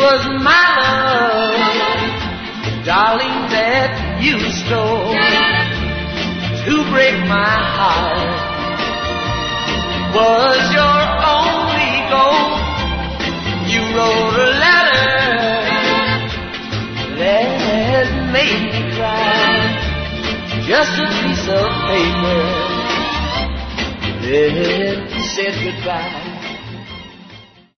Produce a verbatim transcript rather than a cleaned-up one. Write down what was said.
was my love, darling, that you stole to break my heart. Was your only goal? You wrote a letter that made me cry. Just a piece of paper that said goodbye.